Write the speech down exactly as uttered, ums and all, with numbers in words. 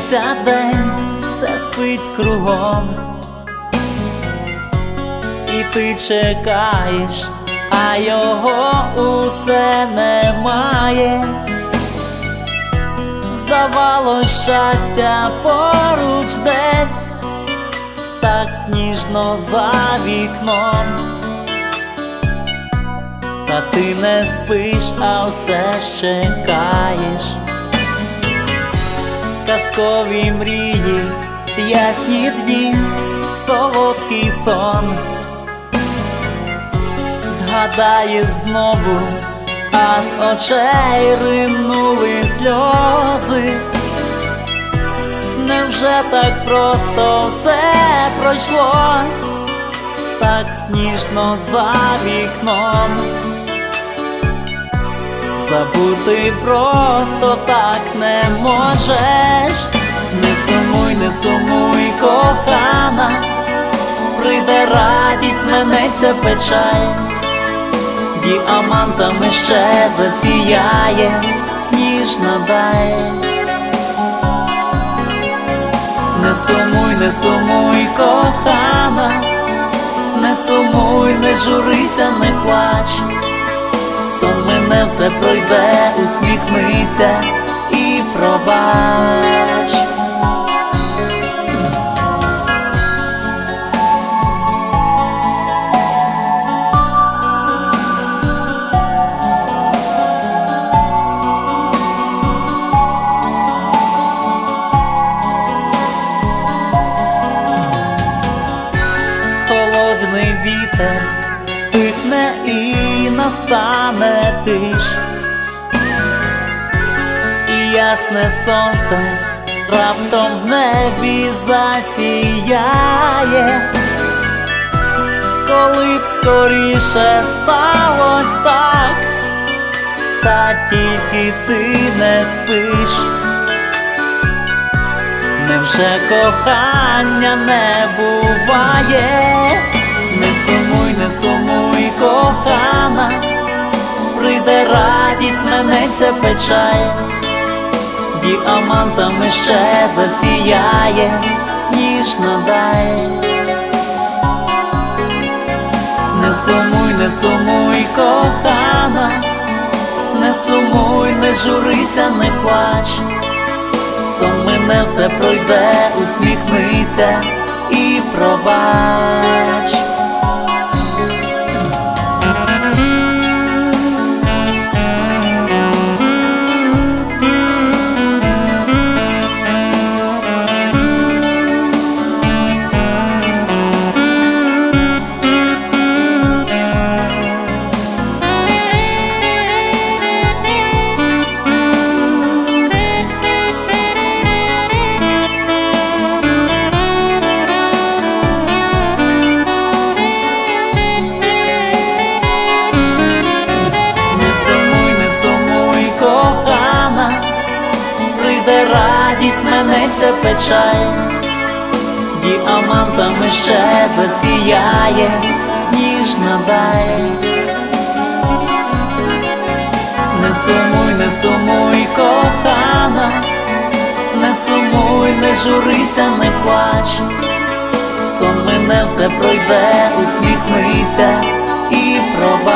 закінчився день, все спить кругом, і ти чекаєш, а його усе немає. Здавалось, щастя поруч десь, так сніжно за вікном, та ти не спиш, а все ж чекаєш. Казкові мрії, ясні дні, солодкий сон. Згадаєш знову, а з очей ринули сльози. Невже так просто все пройшло, так сніжно за вікном? Забути просто так не можеш. Не сумуй, не сумуй, кохана, прийде радість, минеться печаль, діамантами ще засіяє сніжна даль. Не сумуй, не сумуй, кохана, не сумуй, не журися, не плач. Сон мине, все пройде, усміхнися і пробач. Холодний вітер стихне і настане тиш, і ясне сонце раптом в небі засіяє. Коли б скоріше сталось так, та тільки ти не спиш. Невже кохання не буває? Не сумуй, не сумуй, кохана, прийде радість, минеться печаль, діамантами ще засіяє сніжна даль. Не сумуй, не сумуй, кохана, не сумуй, не журися, не плач. Сон мине, все пройде, усміхнися і пробач. Радість, минеться печаль, діамантами ще засіяє сніжна даль. Не сумуй, не сумуй, кохана, не сумуй, не журися, не плач. Сон мине, все пройде, усміхнися і пробач.